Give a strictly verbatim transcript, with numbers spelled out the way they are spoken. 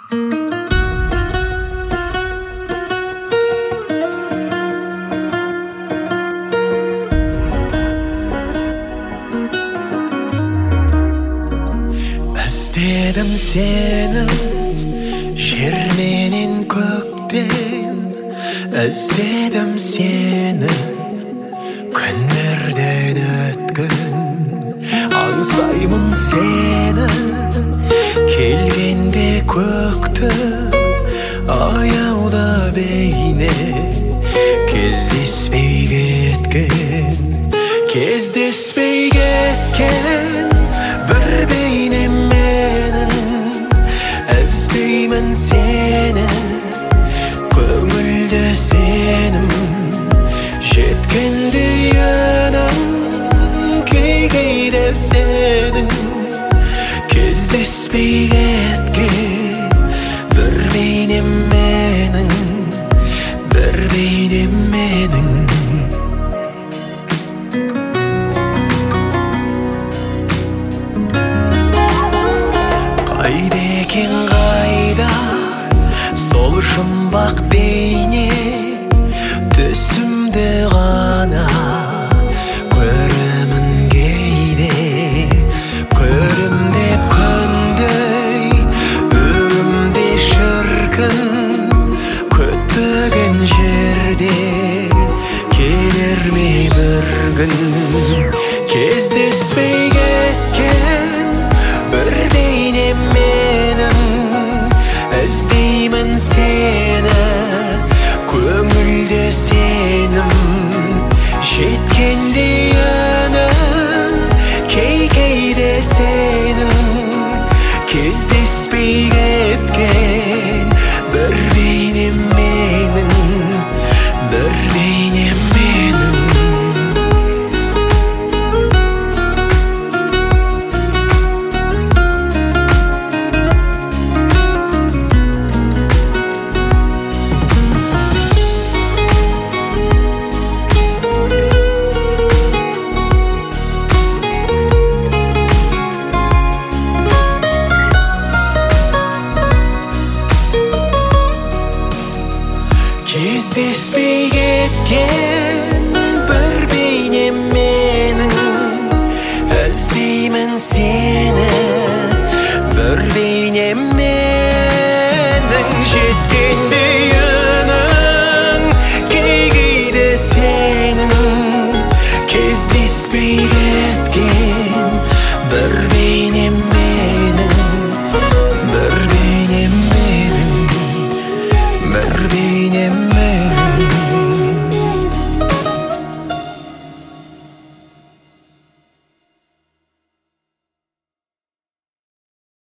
Özledim seni жер менен көктен, özledim seni күндерден өткөн. Аңсаймын сені келгенде көктің аяуда бейне, кездеспей кеткен, кездеспей кеткен бір бейнем менің. Іздеймін сені көңілді сенім, жеткенде үнім кей-кейде сенің. Кездеспей кеткен бір бейнем менің, бір бейнем менің. Қайда екен қайда сол жұмбақ бейне, түсімді ғана көремін кейде. Көрім деп күндей өмірімде шіркін, күтпеген жерден келер ме бір күн. Кездеспей кеткен бір бейнем менің, іздеймін сені көңілді сенім, жеткенде үнім кей-кейде сенің. Кездеспей кеткен бір бейнем менің, бір бейнем менің. Кездеспей кеткен бір бейнем менің, іздеймін сені бір бейнем менің, жеткенде